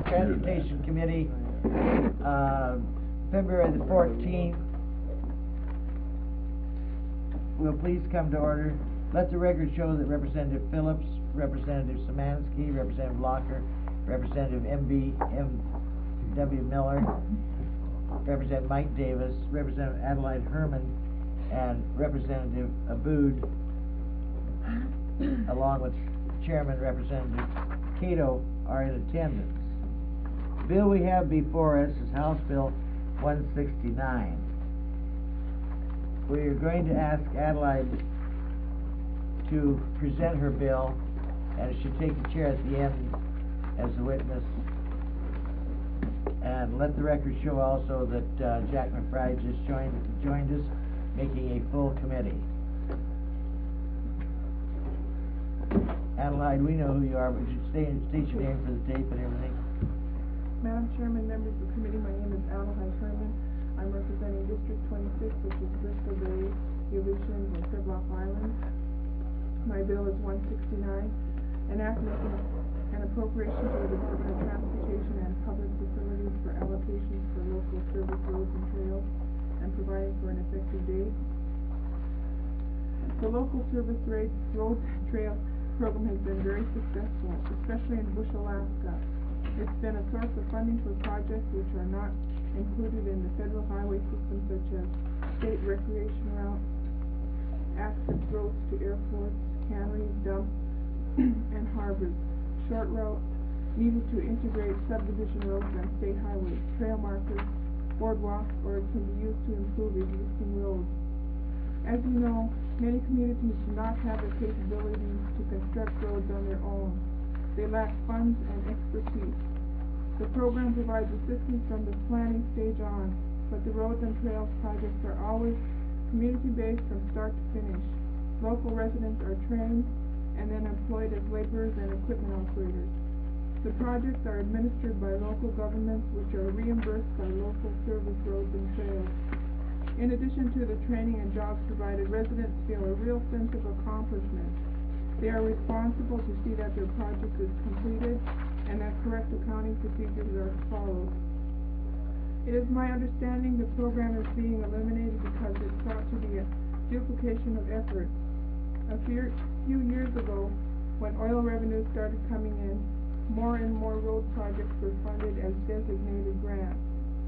Transportation Committee, February the 14th. Will please come to order. Let the record show that Representative Phillips, Representative Szymanski, Representative Locker, Representative M.W. Miller, Representative Mike Davis, Representative Adelaide Herman, and Representative Abood, along with Chairman Representative Cato, are in attendance. The bill we have before us is House Bill 169. We are going to ask Adelaide to present her bill, and she'll take the chair at the end as a witness. And let the record show also that Jack McBride just joined us, making a full committee. Adelaide, we know who you are, but you state your name for the tape and everything. Madam Chairman, members of the committee, my name is Adelaide Herman. I'm representing District 26, which is Bristol Bay, Aleutians, and Pribilof Islands. My bill is 169, an act making an appropriation to the Department of Transportation and Public Facilities for allocations for local service roads and trails, and providing for an effective date. The local service roads and trails program has been very successful, especially in Bush, Alaska. It's been a source of funding for projects which are not included in the federal highway system, such as state recreation routes, access roads to airports, canneries, dumps, and harbors, short routes needed to integrate subdivision roads and state highways, trail markers, boardwalks, or it can be used to improve existing roads. As you know, many communities do not have the capabilities to construct roads on their own. They lack funds and expertise. The program provides assistance from the planning stage on, but the roads and trails projects are always community-based from start to finish. Local residents are trained and then employed as laborers and equipment operators. The projects are administered by local governments, which are reimbursed by local service roads and trails. In addition to the training and jobs provided, residents feel a real sense of accomplishment. They are responsible to see that their project is completed and that correct accounting procedures are followed. It is my understanding the program is being eliminated because it's thought to be a duplication of effort. A few years ago, when oil revenues started coming in, more and more road projects were funded as designated grants.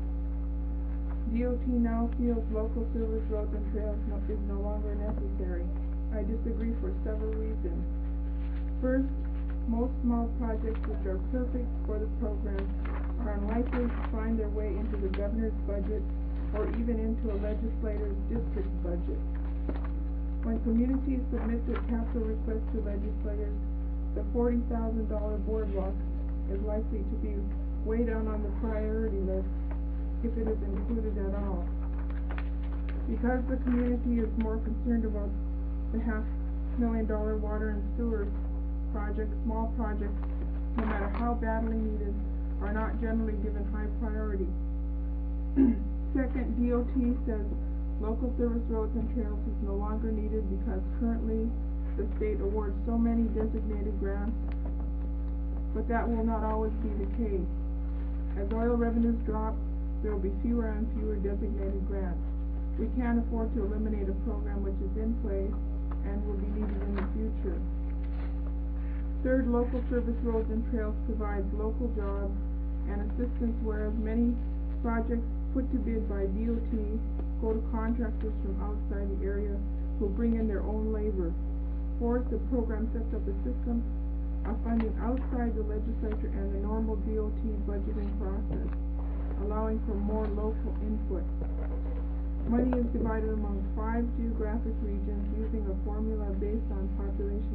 DOT now feels local service roads and trails is no longer necessary. I disagree for several reasons. First, most small projects which are perfect for the program are unlikely to find their way into the governor's budget or even into a legislator's district budget. When communities submit their capital requests to legislators, the $40,000 boardwalk is likely to be way down on the priority list if it is included at all. Because the community is more concerned about the $500,000 water and sewer projects, small projects, no matter how badly needed, are not generally given high priority. Second, DOT says local service roads and trails is no longer needed because currently the state awards so many designated grants, but that will not always be the case. As oil revenues drop, there will be fewer and fewer designated grants. We can't afford to eliminate a program which is in place and will be needed in the future. Third, local service roads and trails provides local jobs and assistance, whereas many projects put to bid by DOT go to contractors from outside the area who bring in their own labor. Fourth, the program sets up a system of funding outside the legislature and the normal DOT budgeting process, allowing for more local input. Money is divided among 5 geographic regions using a formula based on population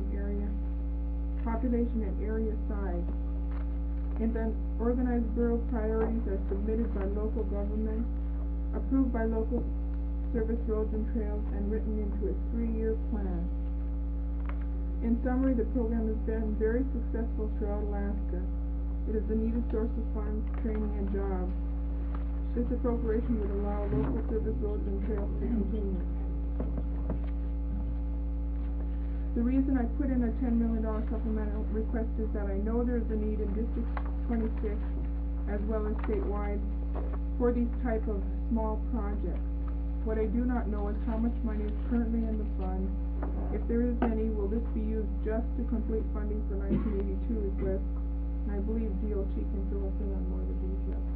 and area size. And then organized borough priorities are submitted by local governments, approved by local service roads and trails, and written into a 3-year plan. In summary, the program has been very successful throughout Alaska. It is a needed source of funds, training, and jobs. This appropriation would allow local service roads and trails to continue. The reason I put in a $10 million supplemental request is that I know there is a need in District 26 as well as statewide for these type of small projects. What I do not know is how much money is currently in the fund. If there is any, will this be used just to complete funding for 1982 requests? And I believe DOT can fill us in on more of the details.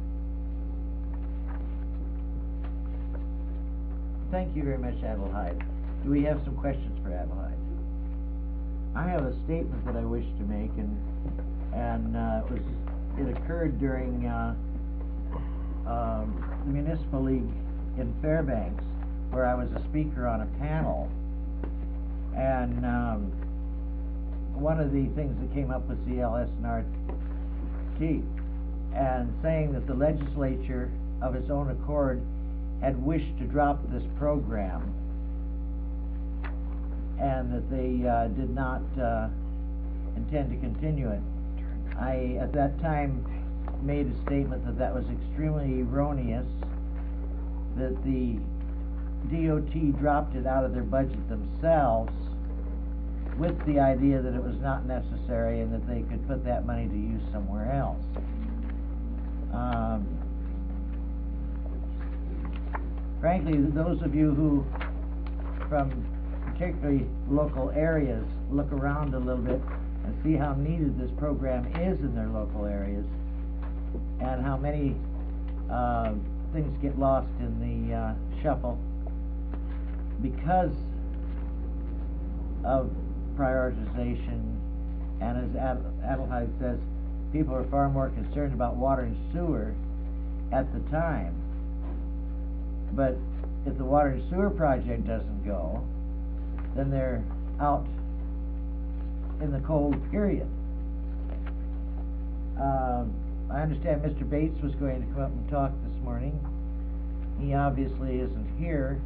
Thank you very much, Adelheid. Do we have some questions for Adelheid? I have a statement that I wish to make, and it occurred during the Municipal League in Fairbanks, where I was a speaker on a panel, and one of the things that came up was CLS and RT, and saying that the legislature of its own accord had wished to drop this program, and that they did not intend to continue it. I, at that time, made a statement that that was extremely erroneous, that the DOT dropped it out of their budget themselves with the idea that it was not necessary and that they could put that money to use somewhere else. Frankly, those of you who, from particularly local areas, look around a little bit and see how needed this program is in their local areas, and how many things get lost in the shuffle because of prioritization, and as Adelheid says, people are far more concerned about water and sewer at the time. But if the water and sewer project doesn't go, then they're out in the cold period. I understand Mr. Bates was going to come up and talk this morning. He obviously isn't here.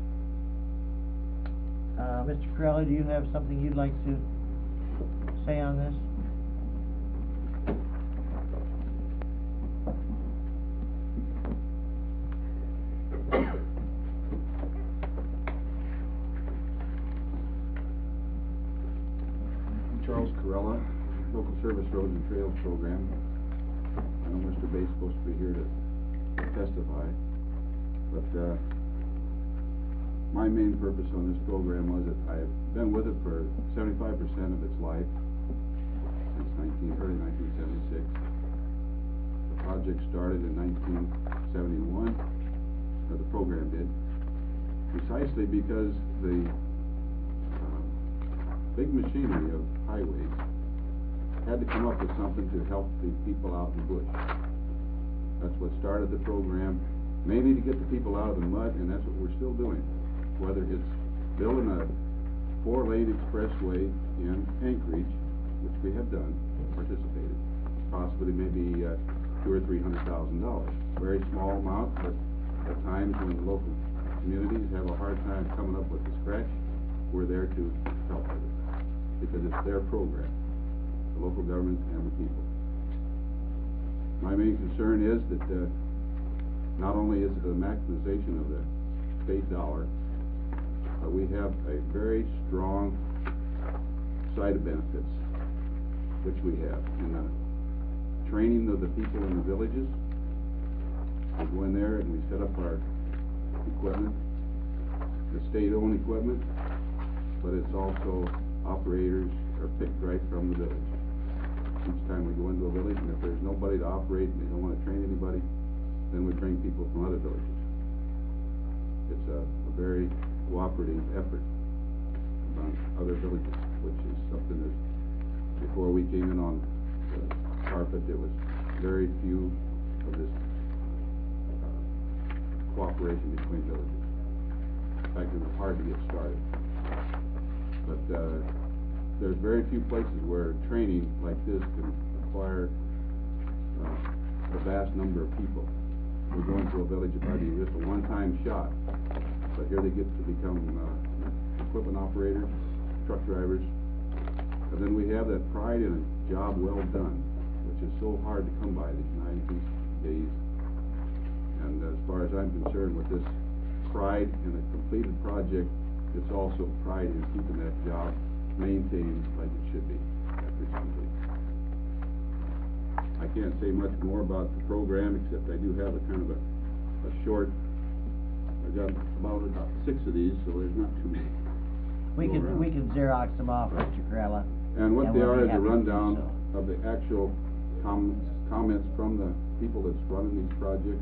Mr. Corelli, do you have something you'd like to say on this? Charles Corella, Local Service Roads and Trails Program. I know Mr. Bates is supposed to be here to testify, but my main purpose on this program was that I've been with it for 75% of its life, since early 1976. The project started in 1971, or the program did, precisely because the big machinery of highways had to come up with something to help the people out in the bush. That's what started the program, mainly to get the people out of the mud, and that's what we're still doing. Whether it's building a 4-lane expressway in Anchorage, which we have done, participated, possibly maybe $200,000 or $300,000. Very small amount, but at times when the local communities have a hard time coming up with the scratch, we're there to help with it, because it's their program, the local government and the people. My main concern is that not only is it a maximization of the state dollar, but we have a very strong side of benefits, which we have in the training of the people in the villages. We go in there and we set up our equipment, the state-owned equipment, but it's also operators are picked right from the village. Each time we go into a village, and if there's nobody to operate and they don't want to train anybody, then we bring people from other villages. It's a very cooperative effort among other villages, which is something that before we came in on the carpet, there was very few of this cooperation between villages. In fact, it was hard to get started. But there's very few places where training like this can acquire a vast number of people. We go into a village, it might be just a one-time shot, but here they get to become equipment operators, truck drivers, and then we have that pride in a job well done, which is so hard to come by these 90 days. And as far as I'm concerned, with this pride in a completed project, it's also pride in keeping that job maintained like it should be after it's complete. I can't say much more about the program, except I do have a kind of a short, I got about 6 of these, so there's not too many. We can Xerox them off, Mr. Corella. And what they we'll are be is a happy to do rundown so. of the actual comments from the people that's running these projects.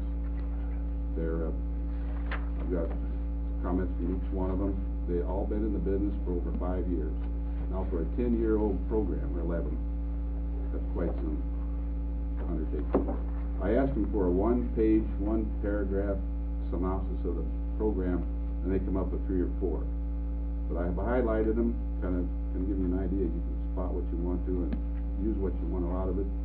I've got comments from each one of them. They all been in the business for over 5 years. Now for a 10-year-old program, or 11, that's quite some undertaking. I asked them for a 1-page, 1-paragraph synopsis of the program, and they come up with 3 or 4. But I have highlighted them, kind of give you an idea. You can spot what you want to and use what you want out of it.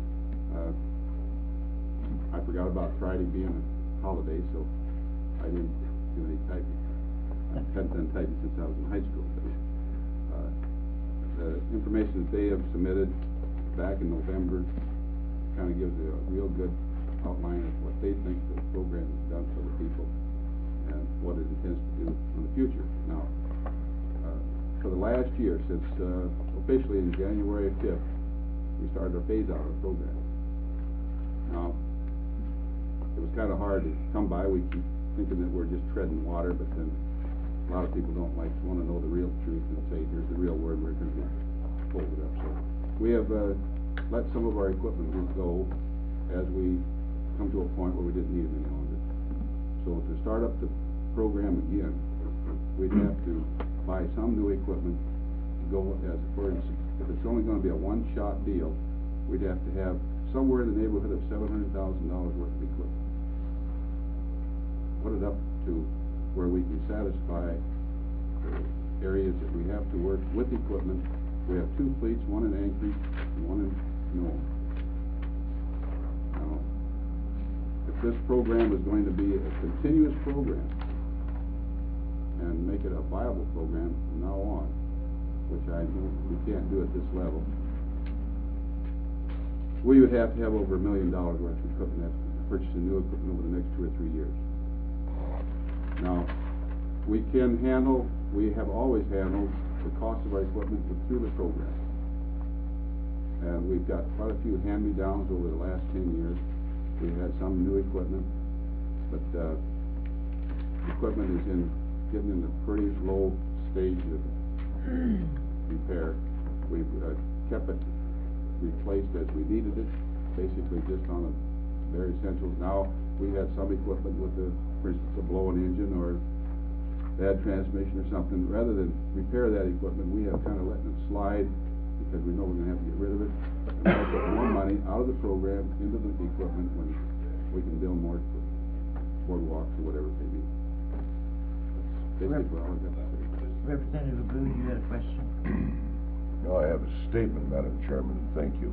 I forgot about Friday being a holiday, so I didn't do any typing. I haven't done typing since I was in high school. But, the information that they have submitted back in November kind of gives a real good outline of what they think the program has done for the people and what it intends to do in the future. Now, for the last year, since officially in January 5th, we started our phase-out of the program. Now, it was kind of hard to come by. We keep thinking that we're just treading water, but then a lot of people want to know the real truth and say, here's the real word, we're going to be folded up. So we have let some of our equipment go as we come to a point where we didn't need it any longer. So to start up the program again, we'd have to buy some new equipment to go as, for instance, if it's only going to be a one-shot deal, we'd have to have somewhere in the neighborhood of $700,000 worth of equipment. Put it up to where we can satisfy the areas that we have to work with equipment. We have 2 fleets, one in Anchorage and one in Nome. Now, if this program is going to be a continuous program and make it a viable program from now on, which I know we can't do at this level, we would have to have over $1 million worth of equipment, purchasing new equipment over the next 2 or 3 years. Now, we have always handled the cost of our equipment through the program. And we've got quite a few hand-me-downs over the last 10 years. We've had some new equipment, but the equipment is getting in a pretty low stage of repair. We've kept it replaced as we needed it, basically just on the bare essentials. Now, we had some equipment with for instance, a blown engine or bad transmission or something. Rather than repair that equipment, we have kind of letting it slide because we know we're going to have to get rid of it. And we'll put more money out of the program into the equipment when we can build more boardwalks or whatever it may be. That's basically all I've got to say. Representative Abboud, you had a question? No, I have a statement, Madam Chairman, and thank you.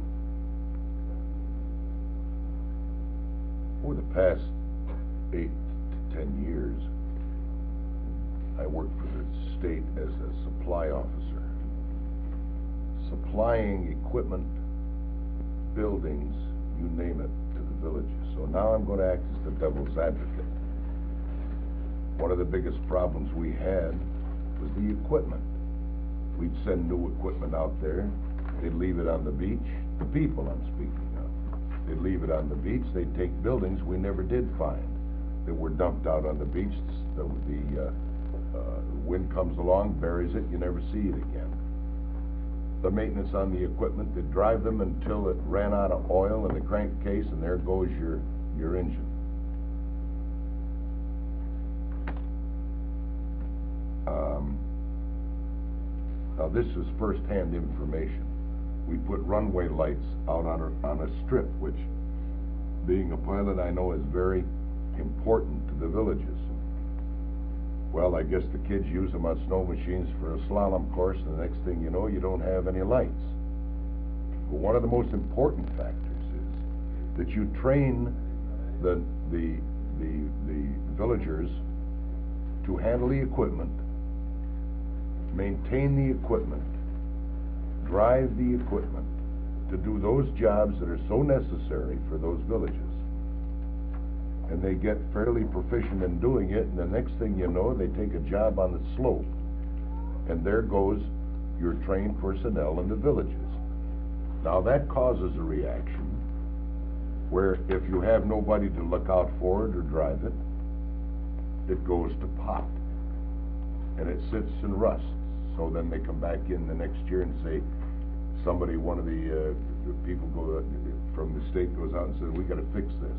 For the past 8 to 10 years, I worked for the state as a supply officer, supplying equipment, buildings, you name it, to the villages. So now I'm going to act as the devil's advocate. One of the biggest problems we had was the equipment. We'd send new equipment out there, they'd leave it on the beach, the people I'm speaking of. They'd leave it on the beach, they'd take buildings we never did find that were dumped out on the beach. The wind comes along, buries it, you never see it again. The maintenance on the equipment, they'd drive them until it ran out of oil in the crankcase, and there goes your engine. Now this is first-hand information. We put runway lights out on a strip, which, being a pilot, I know is very important to the villages. Well, I guess the kids use them on snow machines for a slalom course, and the next thing you know, you don't have any lights. But one of the most important factors is that you train the villagers to handle the equipment, maintain the equipment, drive the equipment, to do those jobs that are so necessary for those villages. And they get fairly proficient in doing it, and the next thing you know, they take a job on the slope, and there goes your trained personnel in the villages. Now that causes a reaction where if you have nobody to look out for it or drive it, it goes to pot. And it sits and rusts. So then they come back in the next year and say, somebody, one of the people from the state goes out and says, we gotta fix this.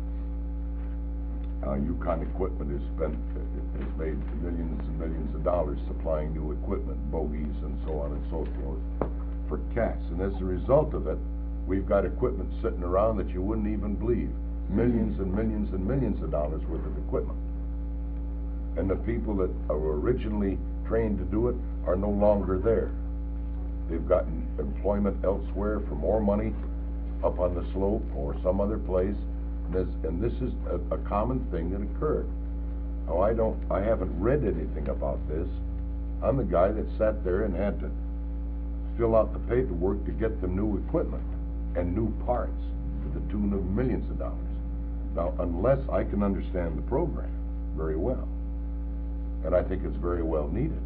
Yukon Equipment has made millions and millions of dollars supplying new equipment, bogies and so on and so forth, for cats. And as a result of it, we've got equipment sitting around that you wouldn't even believe. Millions and millions and millions of dollars worth of equipment. And the people that were originally trained to do it are no longer there. They've gotten employment elsewhere for more money up on the slope or some other place. And this is a common thing that occurred. Now, I haven't read anything about this. I'm the guy that sat there and had to fill out the paperwork to get them new equipment and new parts to the tune of millions of dollars. Now, unless I can understand the program very well, and I think it's very well needed.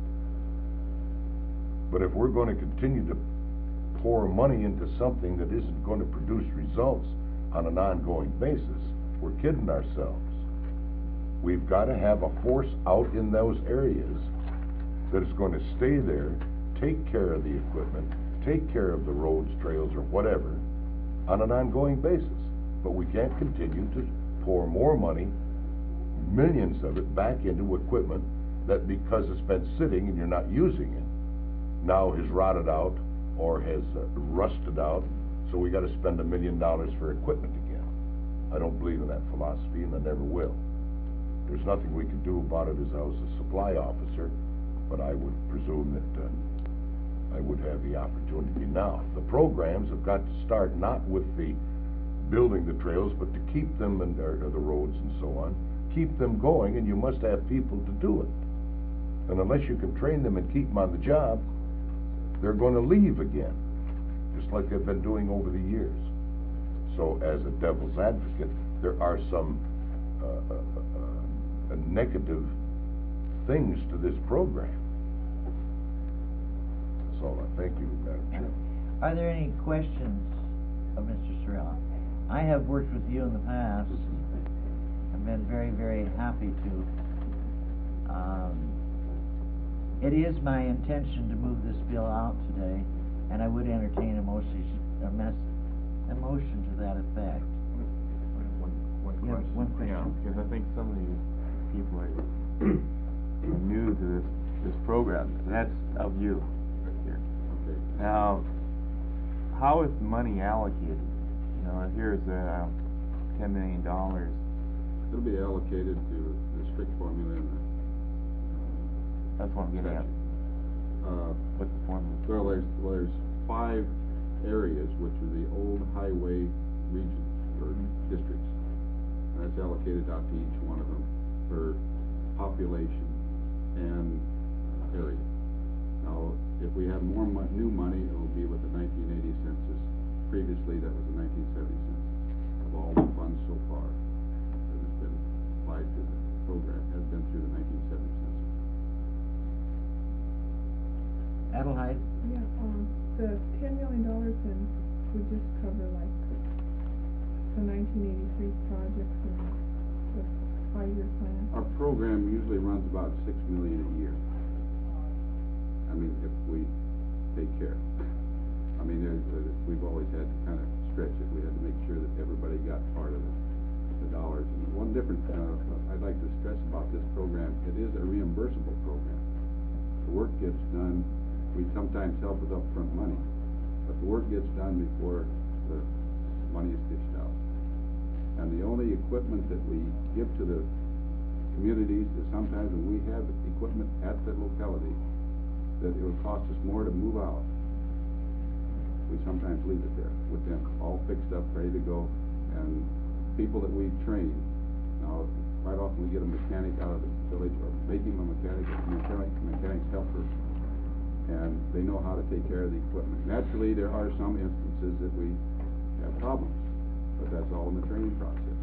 But if we're going to continue to pour money into something that isn't going to produce results on an ongoing basis, we're kidding ourselves. We've got to have a force out in those areas that is going to stay there, take care of the equipment, take care of the roads, trails, or whatever, on an ongoing basis. But we can't continue to pour more money, millions of it, back into equipment that, because it's been sitting and you're not using it, now has rotted out or has rusted out, so we got to spend $1 million for equipment again. I don't believe in that philosophy, and I never will. There's nothing we can do about it as I was a supply officer, but I would presume that I would have the opportunity now. The programs have got to start not with the building the trails, but to keep them, and the roads and so on, keep them going, and you must have people to do it. And unless you can train them and keep them on the job, they're going to leave again, just like they've been doing over the years. So as a devil's advocate, there are some negative things to this program. So thank you, Madam Chair. Are there any questions of Mr. Cirillo? I have worked with you in the past. I've been very, very happy to. It is my intention to move this bill out today, and I would entertain a motion to that effect. One Yeah, question. one question. Yeah, because I think some of these people are new to this program, and that's of you right here. Okay. Now, how is money allocated? You know, here's $10 million. It'll be allocated to the strict formula in the That's what I'm getting at. What's the formula? Well, there's 5 areas which are the old highway regions or districts. And that's allocated out to each one of them for population and area. Now, if we have more new money, it will be with the 1980 census. Previously, that was the 1970 census. Of all the funds so far that has been applied to the program has been through the 1970 census. Adelheid? Yeah, the $10 million, and we just cover like the 1983 projects and the 5-year plan. Our program usually runs about $6 million a year. I mean, if we take care. I mean, we've always had to kind of stretch it. We had to make sure that everybody got part of the dollars. And one different I'd like to stress about this program, it is a reimbursable program. The work gets done. We sometimes help with upfront money, but the work gets done before the money is dished out. And the only equipment that we give to the communities is sometimes when we have equipment at the locality that it would cost us more to move out. We sometimes leave it there with them all fixed up, ready to go, and people that we train. Now, quite often we get a mechanic out of the village, or make him a mechanic, mechanic's helper, and they know how to take care of the equipment. Naturally, there are some instances that we have problems, but that's all in the training process.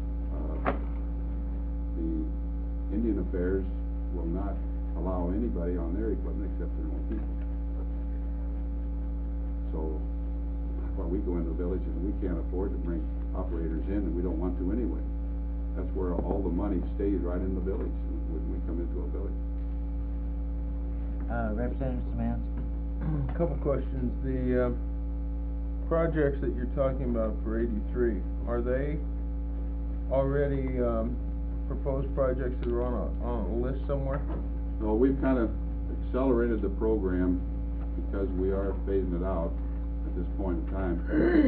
The Indian Affairs will not allow anybody on their equipment except their own people. So, while we go into the village and we can't afford to bring operators in, and we don't want to anyway. That's where all the money stays, right in the village, when we come into a village. Representative Samansky? Couple questions. The projects that you're talking about for 83, are they already proposed projects that are on a list somewhere? So we've kind of accelerated the program because we are phasing it out at this point in time.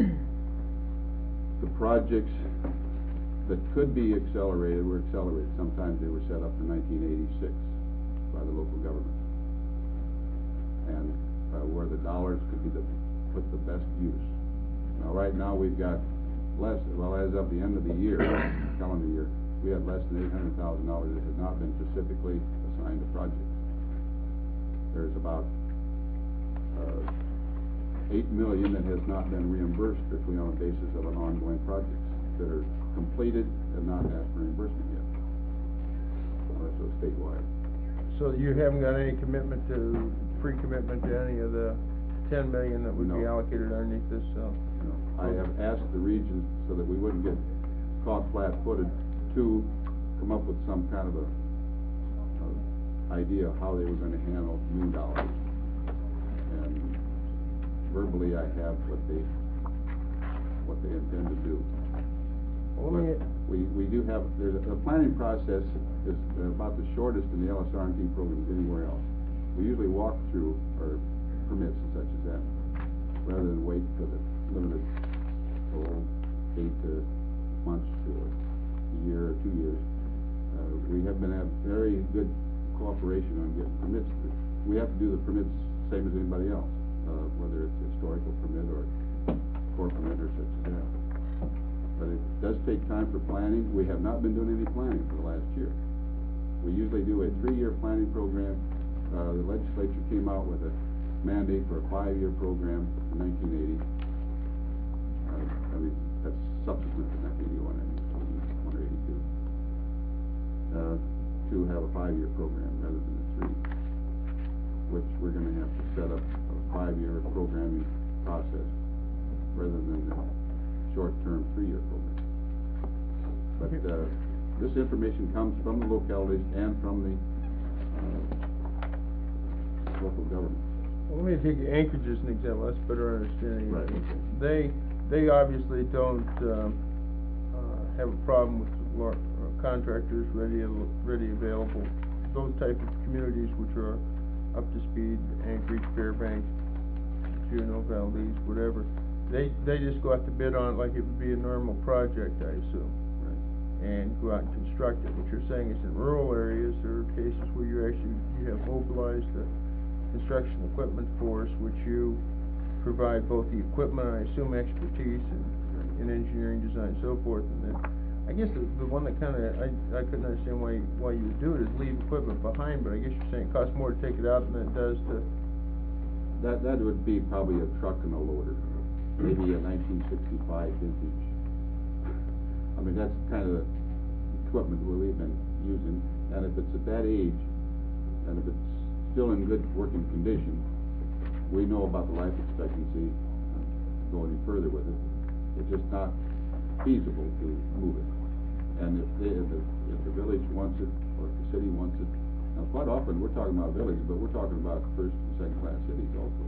The projects that could be accelerated were accelerated. Sometimes they were set up in 1986 by the local government. And where the dollars could be put the best use. Now, right now, we've got less, well, as of the end of the year, calendar year, we have less than $800,000 that has not been specifically assigned to projects. There's about $8 million that has not been reimbursed strictly on the basis of an ongoing projects that are completed and not asked for reimbursement yet. That's a statewide. So you haven't got any commitment to, pre-commitment to any of the 10 million that would be No. allocated underneath this, No. I have asked the regions so that we wouldn't get caught flat-footed to come up with some kind of a idea of how they were going to handle new dollars. And verbally, I have what they intend to do. Well, let me- But we do have, there's a planning process is about the shortest in the LSR&T programs anywhere else. We usually walk through our permits and such as that, rather than wait for the limited, 8 months to a year or 2 years. We have been having very good cooperation on getting permits. We have to do the permits same as anybody else, whether it's historical permit or core permit or such as that. But it does take time for planning. We have not been doing any planning for the last year. We usually do a 3-year planning program. The legislature came out with a mandate for a 5-year program in 1980. I mean, that's subsequent to 1981, I think, 81 or 82. To have a 5-year program rather than a 3, which we're going to have to set up a 5-year programming process rather than the short-term 3-year program. But this information comes from the localities and from the local government. Well, let me take Anchorage as an example, that's better understanding. Right. They obviously don't have a problem with contractors ready available. Those type of communities which are up to speed, Anchorage, Fairbanks, Juneau, Valdez, whatever, they just go out to bid on it like it would be a normal project, I assume. Right. And go out and construct it. What you're saying is in rural areas, there are cases where you have mobilized a construction equipment force, which you provide both the equipment, I assume expertise in engineering, design, so forth, and then, I guess the one that kinda, I couldn't understand why you would do it is leave equipment behind, but I guess you're saying it costs more to take it out than it does to... That would be probably a truck and a loader, maybe a 1965 vintage. I mean, that's kind of the equipment that we've been using, and if it's at that age, and if it's still in good working condition, we know about the life expectancy, go any further with it. It's just not feasible to move it. And if the village wants it, or if the city wants it, now quite often, we're talking about villages, but we're talking about first and second class cities also.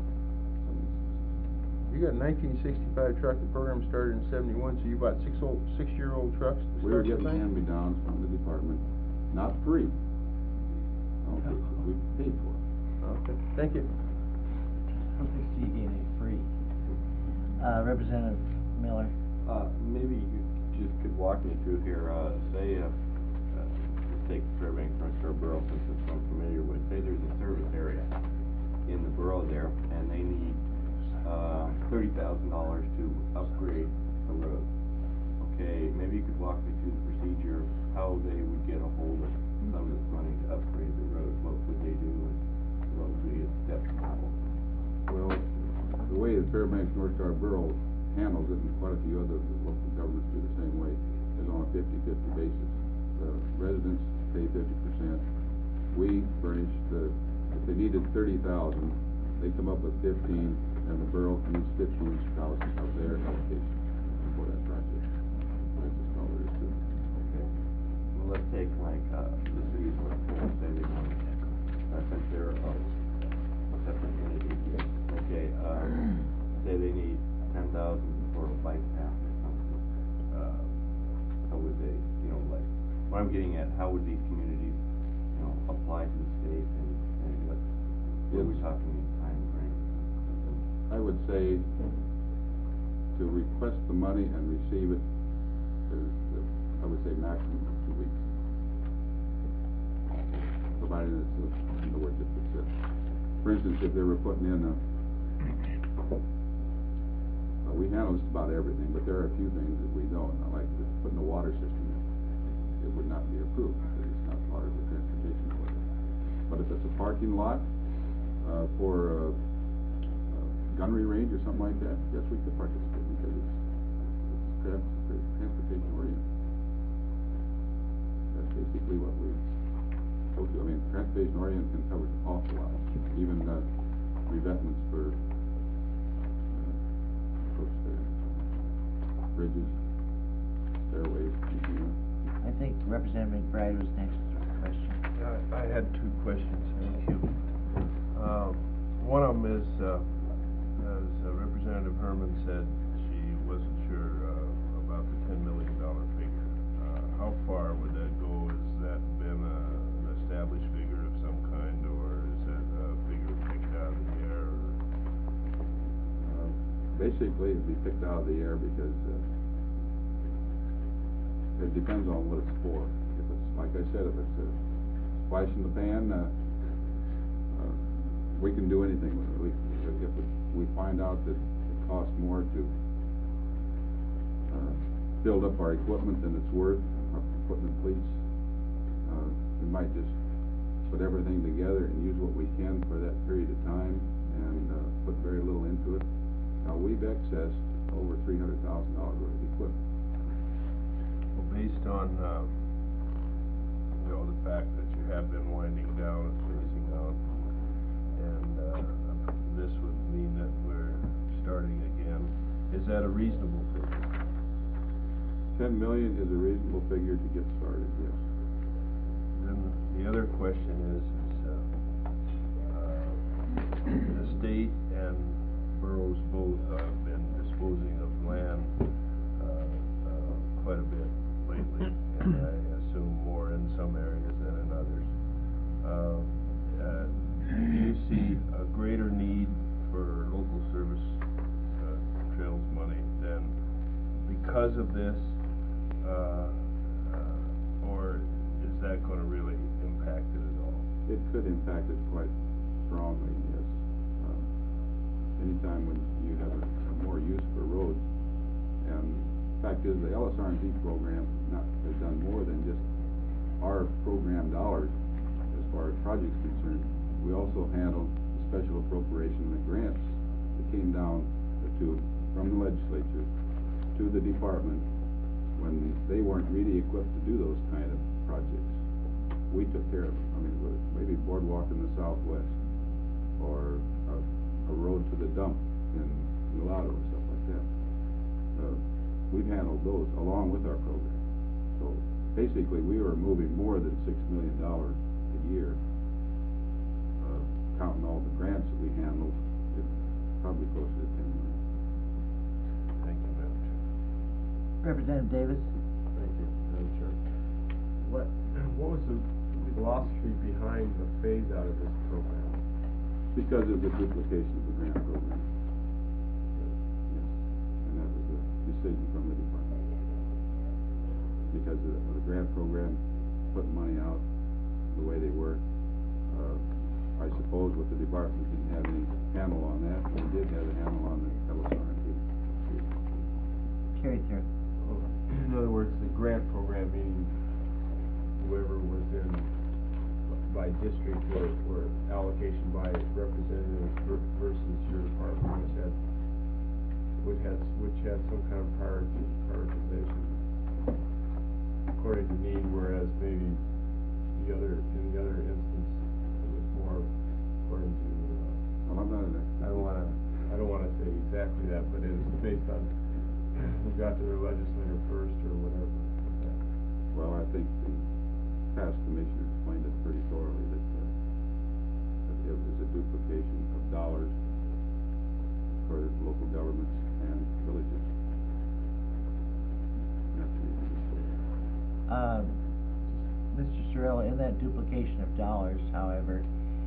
You got a 1965 truck, the program started in 71, so you bought 6-year-old trucks to We're start the getting thing? hand-me-downs from the department, not free. Okay, we paid for it. Okay, thank you. I don't think you get it free. Representative Miller? Maybe you just could walk me through here, say, let's take Fairbanks North Shore Borough, since it's what I'm familiar with. Say there's a service area in the borough there, and they need $30,000 to upgrade a road. Okay, maybe you could walk me through the procedure of how they would get a hold of some of this money to upgrade the road. What would they do, and what would be a step forward? Well, the way the Fairbanks North Star Borough handles it, and quite a few other local governments do the same way, is on a 50-50 basis. The residents pay 50%. We furnish if they needed 30,000, they come up with 15, and the borough needs 15,000 of their allocation for that project. let's take like, the city's one, say they want, since they're a separate entity, okay, say they need 10,000 for a bike path or something. How would they, you know, like, what I'm getting at, how would these communities, you know, apply to the state and what are we talking in time frame? I would say to request the money and receive it is, I would say maximum of 2 weeks. Provided it's in the work that fits it. For instance, if they were putting in we handle just about everything, but there are a few things that we don't, like putting a water system in. It would not be approved, because it's not part of the transportation order. But if it's a parking lot, for a gunnery range or something like that, yes, we could participate, because it's transportation oriented. That's basically what we go to. I mean, transportation oriented can cover an awful lot, even revetments for bridges, stairways, I think Representative McBride was next to the question. I had two questions, thank you. One of them is, as Representative Herman said, she wasn't sure about the $10 million figure. How far would that go? Has that been an established figure of some kind, or is that a figure picked out of the air? Basically, it'd be picked out of the air because it depends on what it's for. If it's, like I said, if it's a flash in the pan, we can do anything with it. If we find out that it costs more to build up our equipment than it's worth, our equipment fleets, we might just put everything together and use what we can for that period of time and put very little into it. Now, we've accessed over $300,000 worth of equipment. Well, based on, you know, the fact that you have been winding down and phasing out, and this would mean that we're starting again, is that a reasonable figure? 10 million is a reasonable figure to get started, yes. Then the other question is the state and boroughs both have been disposing of land quite a bit lately, and I assume more in some areas than in others. Do you see a greater need for local service trails money than because of this, or is that going to really impact it at all? It could impact it quite strongly, yes. Anytime when you have a more use for roads, and the fact is the LSR&P program has done more than just our program dollars as far as projects concerned. We also handle the special appropriation of the grants that came down from the legislature to the department when they weren't really equipped to do those kind of projects. We took care of them. I mean, maybe boardwalk in the southwest, or a road to the dump in Mulatto or stuff like that. We've handled those along with our program. So basically, we were moving more than $6 million a year. Counting all the grants that we handled, it's probably closer to 10 million. Thank you, Madam Chair. Representative Davis? Thank you, Madam Chair. What was the philosophy behind the phase out of this program? Because of the duplication of the grant program. Yes, and that was a decision from the department. Because of the grant program, putting money out the way they were, I suppose with the department didn't have any handle on that, but we did have a handle on the LSR&P. Carry through. In other words, the grant program, meaning whoever was in by district or allocation by representative versus your department, which had some kind of prioritization according to need, whereas maybe in the other instance it was more according to Well, I'm not an I don't wanna say exactly that, but it was based on who got to their legislator first or whatever. Well, I think the past commissioner explained it pretty thoroughly, that it was a duplication of dollars for local governments and villages. That's the reason it's there. Mr. Cirillo, in that duplication of dollars, however,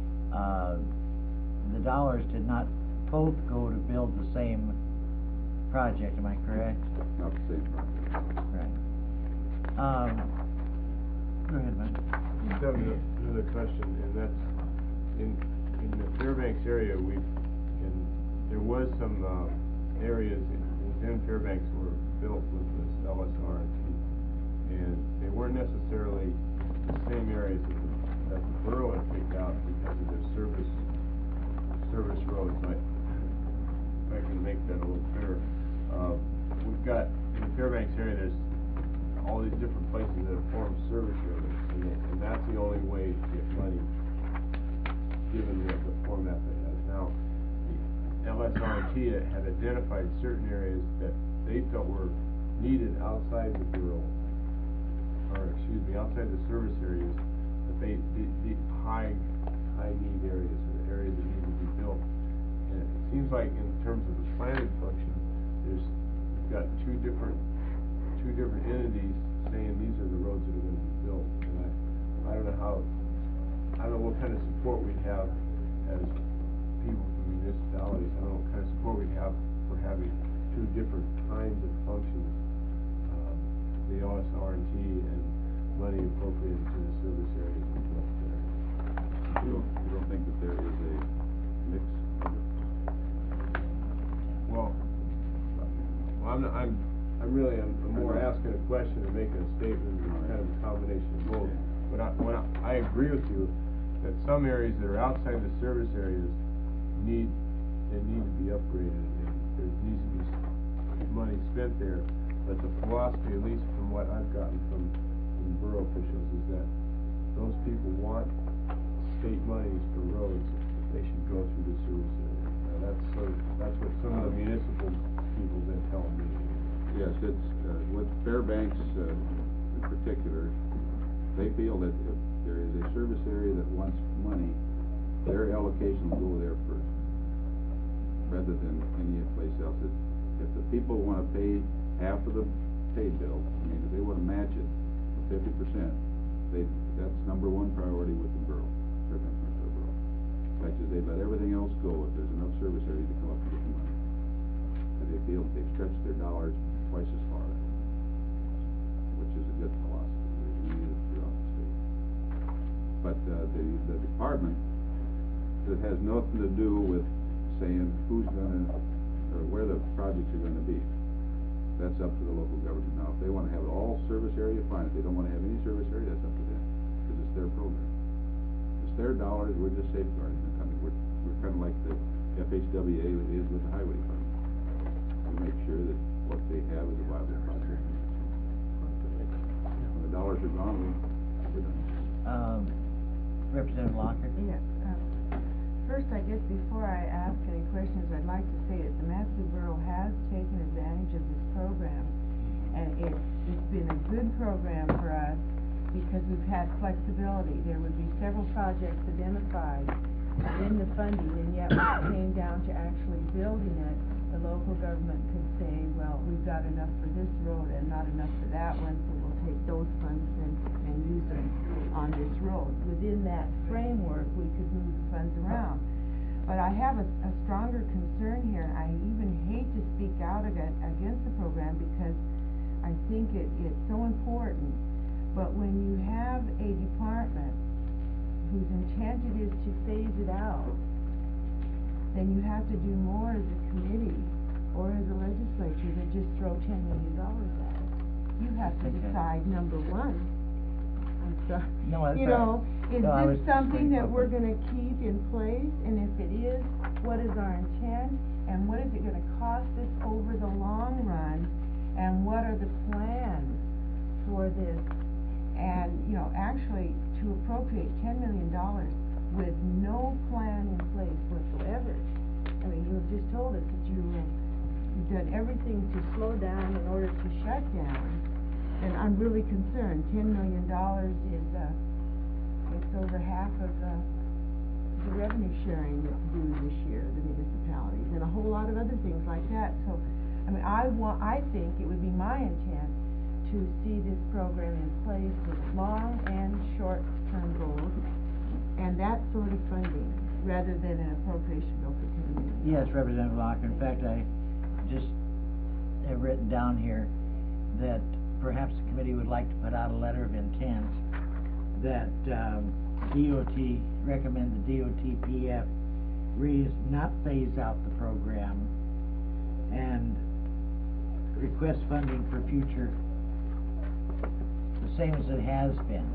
the dollars did not both go to build the same project, am I correct? Not the same project. Right. Go ahead, Mike. Just have another question, and that's, in the Fairbanks area, there was some, areas within Fairbanks were built with this LSRT, and they weren't necessarily the same areas that the borough had picked out because of their service roads. If I can make that a little clearer, we've got, in the Fairbanks area, there's all these different places that form service areas, and that's the only way to get money, given the format they have now. The LSRT had identified certain areas that they felt were needed outside the borough, outside the service areas, that the high need areas, or the areas that need to be built. And it seems like in terms of the planning function, we've got two different entities saying these are the roads that are going to be built. And I don't know what kind of support we'd have as people from municipalities. I don't know what kind of support we'd have for having two different kinds of functions, the LSRT and money appropriated to the service areas to be built there. You don't think that there is a mix of it? Well, I'm more asking a question and making a statement, and kind of a combination of both. But I agree with you that some areas that are outside the service areas need to be upgraded, and there needs to be money spent there. But the philosophy, at least from what I've gotten from borough officials, is that those people want state monies for roads, they should go through the service area. That's what some of the municipal people have been telling me. Yes, it's, with Fairbanks, in particular, they feel that if there is a service area that wants money, their allocation will go there first, rather than any place else. If the people wanna pay half of the pay bill, if they wanna match it with 50%, that's number one priority with the borough, Fairbanks Metro Borough. In fact, they let everything else go if there's enough service area to come up and get the money. And they feel that they've stretched their dollars twice as far, which is a good philosophy. We need it throughout the state. But the department, that has nothing to do with saying who's gonna, or where the projects are gonna be. That's up to the local government. Now, if they wanna have all service area, fine. If they don't wanna have any service area, that's up to them, because it's their program. It's their dollars, we're just safeguarding it. I mean, we're kinda like the FHWA is with the highway department. We make sure that what they have is a viable project. When the dollars are gone, we're done. Representative Locker? Yes, first, I guess before I ask any questions, I'd like to say that the Matsu Borough has taken advantage of this program, and it's been a good program for us because we've had flexibility. There would be several projects identified in the funding, and yet when it came down to actually building it, the local government could say, well, we've got enough for this road and not enough for that one, so we'll take those funds and use them on this road. Within that framework, we could move the funds around. But I have a stronger concern here. I even hate to speak out against the program because I think it's so important. But when you have a department whose intent it is to phase it out, then you have to do more as a committee or as a legislature than just throw $10 million at it. You have to decide, number one, I'm sorry, No, that's you know, is No, I was this something that we're open. gonna keep in place? And if it is, what is our intent? And what is it gonna cost us over the long run? And what are the plans for this? And, you know, actually, to appropriate $10 million with no plan in place whatsoever. I mean, you've just told us that you've done everything to slow down in order to shut down. and I'm really concerned. $10 million is, it's over half of the revenue sharing that's due this year, the municipalities, and a whole lot of other things like that. So, I mean, I think it would be my intent to see this program in place with long and short-term goals, and that sort of funding, rather than an appropriation bill for $10 million. Yes, Representative Locker. In fact, I just have written down here that perhaps the committee would like to put out a letter of intent that DOT, recommend the DOTPF not phase out the program and request funding for future, the same as it has been.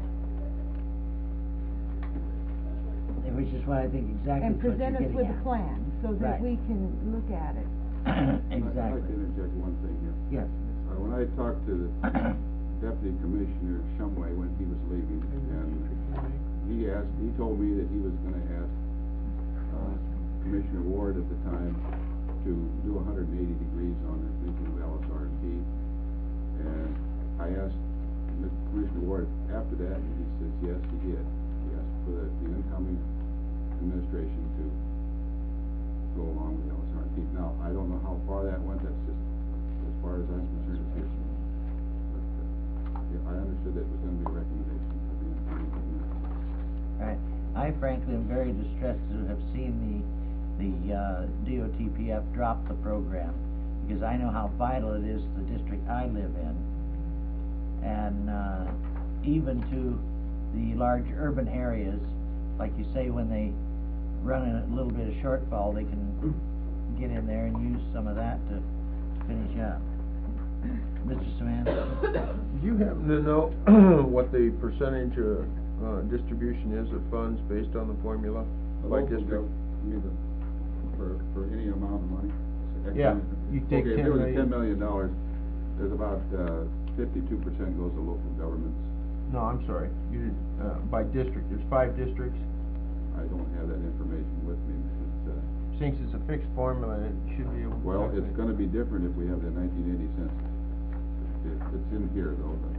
Which is what I think exactly And is what you're present us getting with at. a plan, so that Right. we can look at it. Exactly. I'd like to interject one thing here. Yes. When I talked to the Deputy Commissioner Shumway when he was leaving, and he told me that he was gonna ask, Commissioner Ward at the time to do 180 degrees on the thinking of LSRP. And I asked Commissioner Ward after that, and he says, yes, he did. He asked for the incoming administration to go along with LSRP. Now, I don't know how far that went, that's just, as far as I'm concerned, it's history. But, yeah, I understood that it was gonna be a recommendation for the incoming administration. Right. I frankly am very distressed to have seen the DOTPF drop the program, because I know how vital it is to the district I live in. And even to the large urban areas, like you say, when they run a little bit of shortfall, they can get in there and use some of that to finish up. Mr. Samansky? Do you happen to know what the percentage distribution is of funds based on the formula by district? For any amount of money? Yeah, you take Okay, if 10 there was a $10 million. million, there's about 52% goes to local governments. No, I'm sorry, you did, by district, there's 5 districts. I don't have that information with me, because, Since it's a fixed formula, it should be able to. well, it's calculate. gonna be different if we have the 1980 census. It's in here, though, but.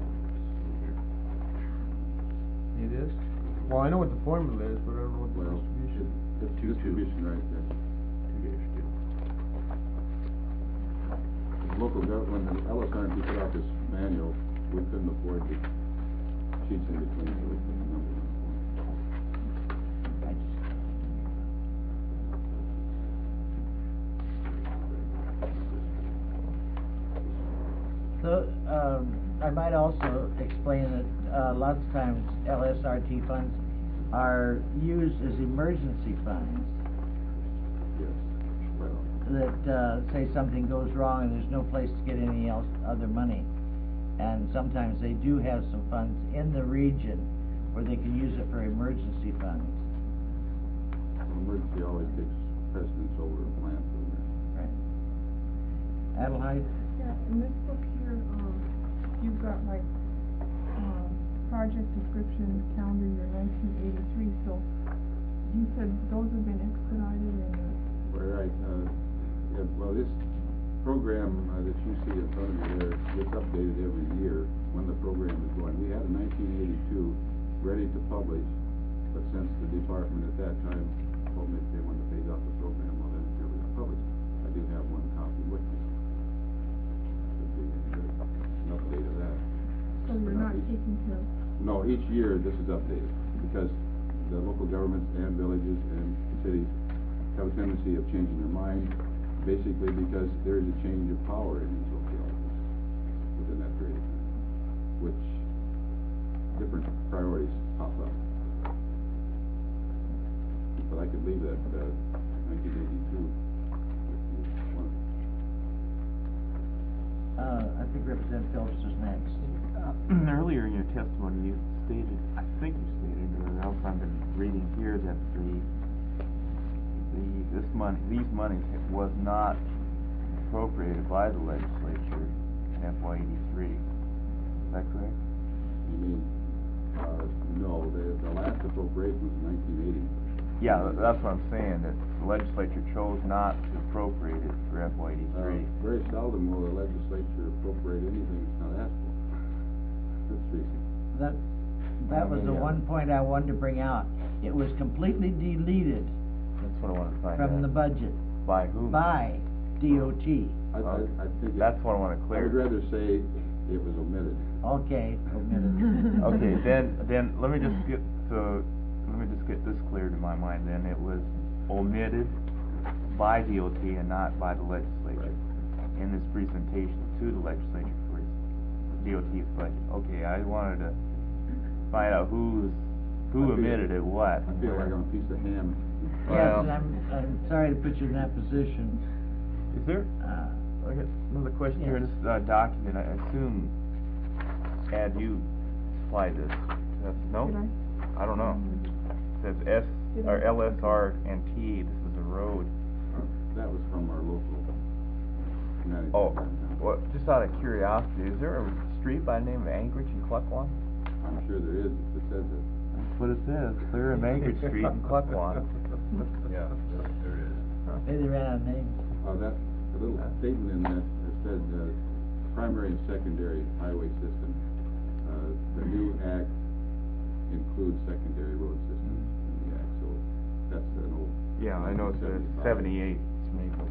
It is? Well, I know what the formula is, but I don't know what the Well, distribution. it's distribution right there. Local government, when LSRP put out this manual, we couldn't afford the sheets in between, so we put the numbers on the form. So, I might also explain that, lots of times LSRT funds are used as emergency funds. Yes, well, That, say something goes wrong and there's no place to get any other money. And sometimes they do have some funds in the region where they can use it for emergency funds. emergency always takes precedence over a plan program. Right. Adelheid? Yeah, in this book here, you've got like, project description, calendar year 1983, so you said those have been expedited and, Right, yeah, well, this program that you see in front of you there gets updated every year when the program is going. We had a 1982 ready to publish, but since the department at that time told me they wanted to phase out the program, well, then it never got published. I do have one copy with me. Should be an update of that. so you're not taking care of. No, each year this is updated, because the local governments and villages and cities have a tendency of changing their mind, basically because there is a change of power in these localities within that period of time, which different priorities pop up. But I could leave that, 1982. I think Representative Phillips is next. Earlier in your testimony, you stated, I think you stated, or else I've been reading here, that these monies was not appropriated by the legislature in FY '83. Is that correct? You mean, no, the last appropriation was 1980. Yeah, that's what I'm saying, that the legislature chose not to appropriate it for FY '83. Very seldom will the legislature appropriate anything it's not asked for. That's Tracy. That was the Yeah. one point I wanted to bring out. It was completely deleted That's what I wanna find out. from the budget By whom? by DOT. I think. That's what I wanna I clear. would rather say it was omitted. Okay, omitted. Okay, then, let me just get this cleared in my mind then. It was omitted by DOT and not by the legislature in this presentation to the legislature for DOT's budget. Okay, I wanted to find out who omitted it, what. I feel like I'm a piece of ham. Yes, Well- and I'm sorry to put you in that position. Is there, I got another question here in Yes. this, document, I assume, Ed, you supplied this, no? Did I? I don't know. It says Did or I? LSR and T, this is a road. That was from our local management. Oh, program. well, just out of curiosity, is there a street by the name of Anchorage in Cluckwan? I'm sure there is, if it says it. That's what it says, clear of Anchorage Street in Cluckwan. Yeah, there it is. Maybe they ran out of names. That, the little statement in that, it said, primary and secondary highway system. The new act includes secondary road systems in the act, so that's an old. Yeah, I know it says 75. 78, it's Maple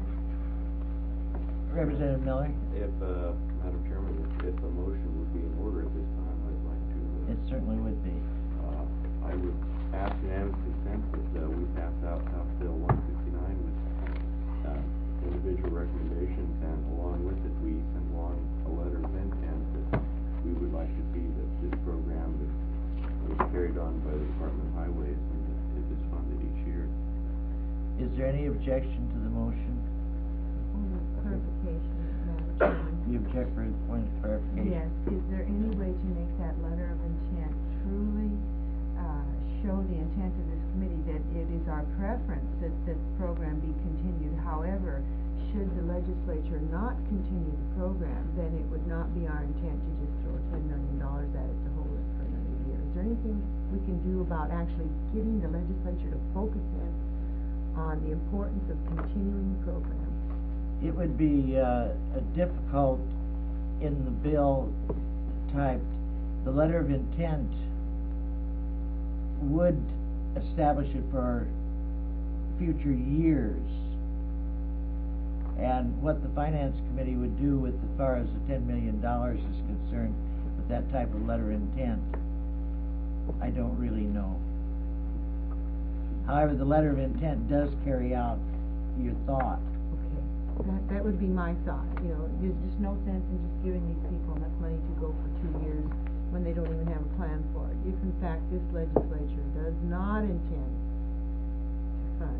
78. Representative Miller, If, Madam Chairman, if a motion would be in order at this time, I'd like to, it certainly would be. I would ask unanimous consent that, we pass out House Bill 169 with, individual recommendations, and along with it, we send along a letter of intent that we would like to see that this program that is carried on by the Department of Highways and that it is funded each year. Is there any objection to the motion? Clarification, Madam Chairman. You object for a point of clarification? Yes, is there any way to make that letter of intent truly, show the intent of this committee that it is our preference that this program be continued? However, should the legislature not continue the program, then it would not be our intent to just throw $10 million at it to hold it for another year. Is there anything we can do about actually getting the legislature to focus in on the importance of continuing the program? It would be difficult in the bill typed. The letter of intent would establish it for future years. And what the finance committee would do with as far as the $10 million is concerned with that type of letter of intent, I don't really know. However, the letter of intent does carry out your thought. Okay, that would be my thought, there's just no sense in just giving these people enough money to go for 2 years when they don't even have a plan for it. If in fact this legislature does not intend to fund.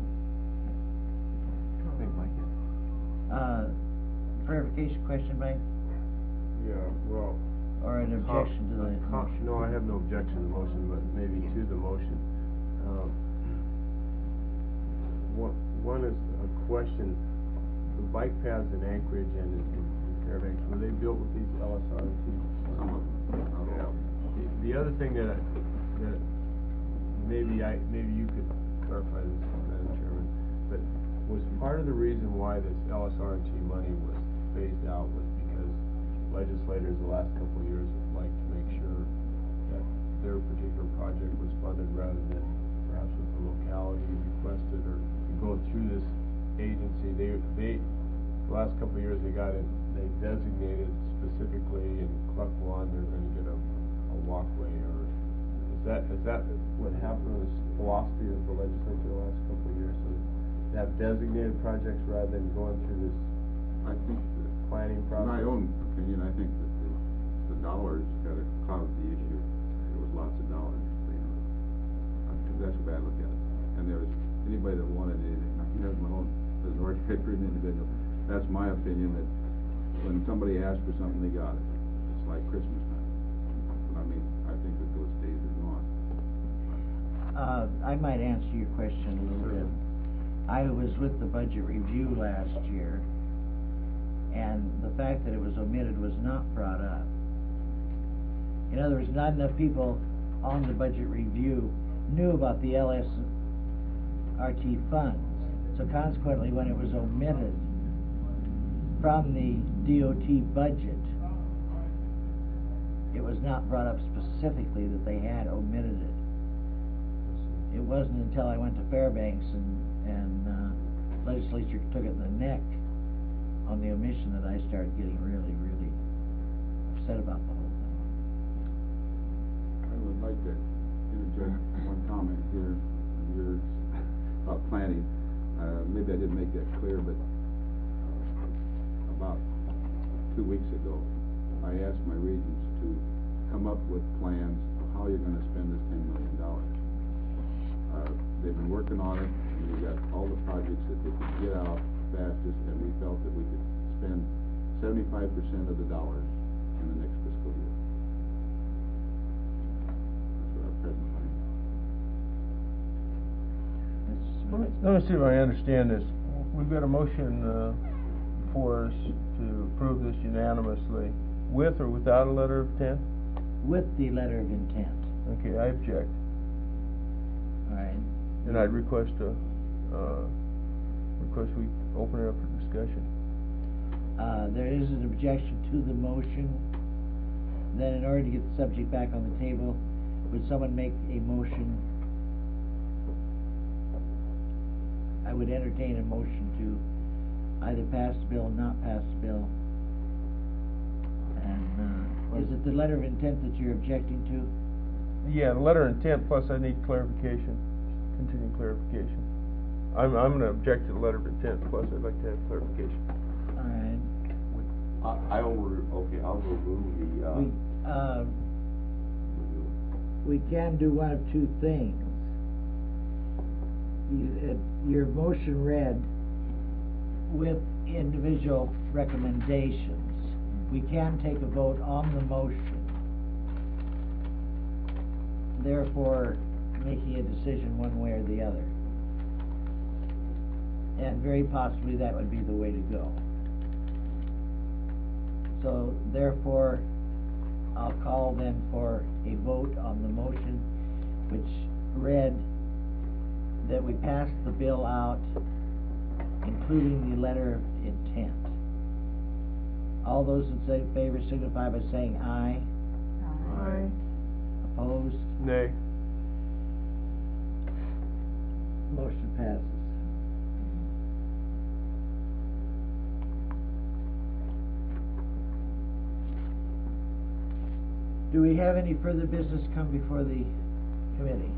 Clarification question, Mike, Yeah, well. or an objection to the motion? No, I have no objection to the motion, but maybe to the motion. One is a question, the bike paths in Anchorage and in Fairbanks, were they built with these LSRT? Some of them, not all. The other thing that maybe you could clarify this, Madam Chairman, but was part of the reason why this LSRT money was phased out was because legislators the last couple of years would like to make sure that their particular project was funded rather than perhaps what the locality requested or go through this agency. They the last couple of years they designated specifically in Cluckwan they're gonna get a walkway, or is that what happened with this philosophy of the legislature the last couple of years? So to have designated projects rather than going through this I think that, planning in process? my own opinion, I think that the dollars got to cloud the issue. There was lots of dollars, that's the way I look at it. And there was, anybody that wanted anything, I can have my own, as an organized individual, that's my opinion, that when somebody asked for something, they got it. It's like Christmas time. But I mean, I think that those days are gone. I might answer your question a little bit. I was with the budget review last year, and the fact that it was omitted was not brought up. In other words, not enough people on the budget review knew about the LSRT funds. So consequently, when it was omitted from the DOT budget, it was not brought up specifically that they had omitted it. It wasn't until I went to Fairbanks and legislature took it in the neck on the omission that I started getting really, really upset about the whole thing. I would like to interject one comment here of yours about planning. Maybe I didn't make that clear, but about 2 weeks ago, I asked my regents to come up with plans of how you're gonna spend this $10 million. They've been working on it, and we've got all the projects that they could get out fastest, and we felt that we could spend 75% of the dollars in the next fiscal year. That's what our present plan is. Let me see if I understand this. We've got a motion, for us to approve this unanimously, with or without a letter of intent? With the letter of intent. Okay, I object. All right. And I'd request we open it up for discussion. There is an objection to the motion. Then in order to get the subject back on the table, would someone make a motion? I would entertain a motion to either pass the bill or not pass the bill. And, is it the letter of intent that you're objecting to? Yeah, the letter of intent, plus I need clarification, continuing clarification. I'm gonna object to the letter of intent, plus I'd like to have clarification. All right. I'll remove the, We can do one of two things. Your motion read with individual recommendations. We can take a vote on the motion, therefore making a decision one way or the other. And very possibly that would be the way to go. So therefore, I'll call then for a vote on the motion, which read that we pass the bill out, including the letter of intent. All those in favor signify by saying aye. Aye. Opposed? Nay. Motion passes. Do we have any further business come before the committee?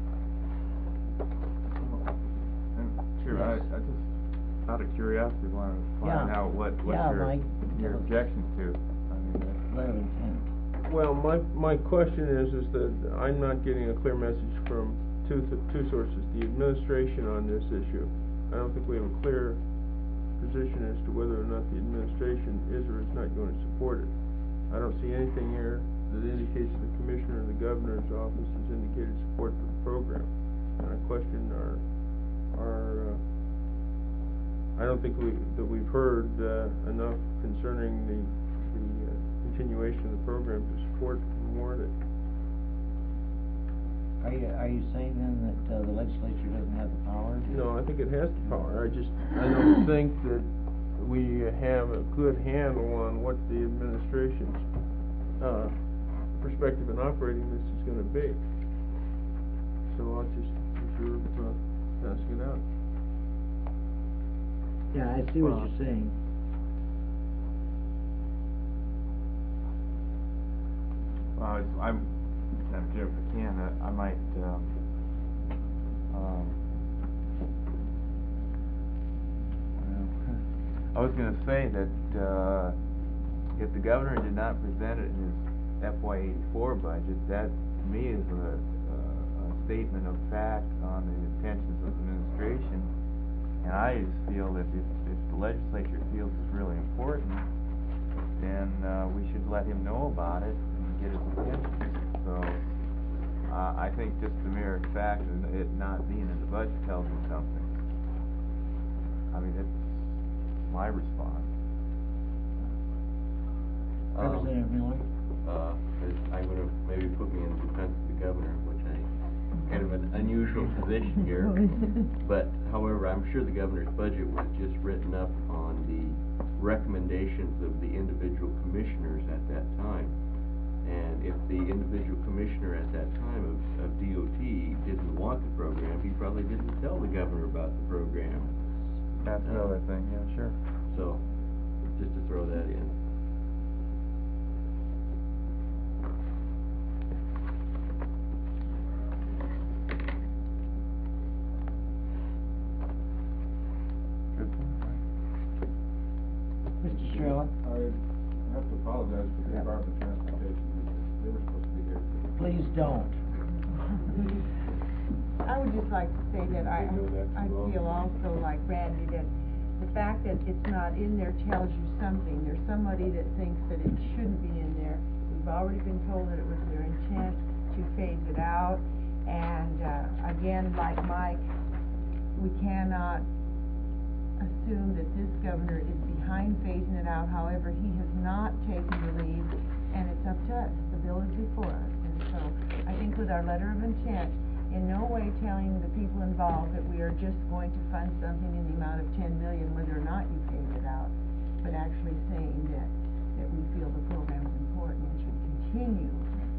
Sure, Yes. I just, out of curiosity, wanted to find Yeah. out what Yeah, your, Mike. your objection to. I mean, Letter of intent. Well, my question is that I'm not getting a clear message from two sources. The administration on this issue. I don't think we have a clear position as to whether or not the administration is or is not going to support it. I don't see anything here that indicates the commissioner or the governor's office has indicated support for the program. And I question I don't think we've heard enough concerning the continuation of the program to support and warrant it. Are you saying then that the legislature doesn't have the power to? No, I think it has the power. I don't think that we have a good handle on what the administration's perspective in operating this is gonna be. So I'll just reserve passing it out. Yeah, I see what you're saying. well, I'm Chair, if I can, I might, I was gonna say that, if the governor did not present it in his FY '84 budget, that to me is a statement of fact on the intentions of the administration. And I just feel that if the legislature feels it's really important, then, we should let him know about it and get his attention. So, I think just the mere fact of it not being in the budget tells me something. I mean, it's my response. Representative Miller? I'm gonna maybe put me in defense of the governor, which kind of an unusual position here. But however, I'm sure the governor's budget was just written up on the recommendations of the individual commissioners at that time. And if the individual commissioner at that time of DOT didn't want the program, he probably didn't tell the governor about the program. That's another thing, yeah, sure. So, just to throw that in. Good point, Frank. Mr. Strela? I have to apologize for the Department of Transportation, they were supposed to be here. Please don't. I would just like to say that I They know that too long. feel also like Randy, that the fact that it's not in there tells you something. There's somebody that thinks that it shouldn't be in there. We've already been told that it was their intent to phase it out. And, again, like Mike, we cannot assume that this governor is behind phasing it out. However, he has not taken the lead, and it's up to us. The bill is before us. And so I think with our letter of intent, in no way telling the people involved that we are just going to fund something in the amount of 10 million, whether or not you phase it out, but actually saying that we feel the program is important and should continue.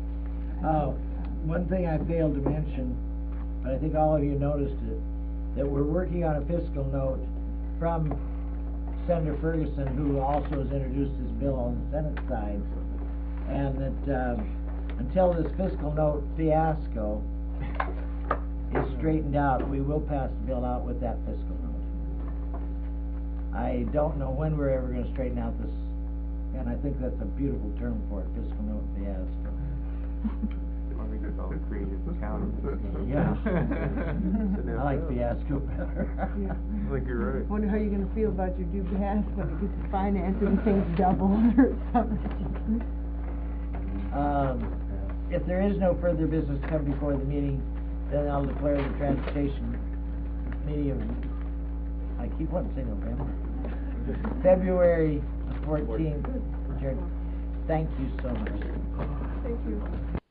One thing I failed to mention, but I think all of you noticed it, that we're working on a fiscal note from Senator Ferguson, who also has introduced his bill on the Senate side, and that, until this fiscal note fiasco is straightened out, we will pass the bill out with that fiscal note. I don't know when we're ever gonna straighten out this, and I think that's a beautiful term for it, fiscal note fiasco. I think it's all creative accounting. Yeah. I like fiasco better. Yeah. I think you're right. Wonder how you're gonna feel about your due gas when it gets to financing and things double or something. If there is no further business to come before the meeting, then I'll declare the transportation meeting of, I keep wanting to say November, February 14th adjourned. Thank you so much. Thank you.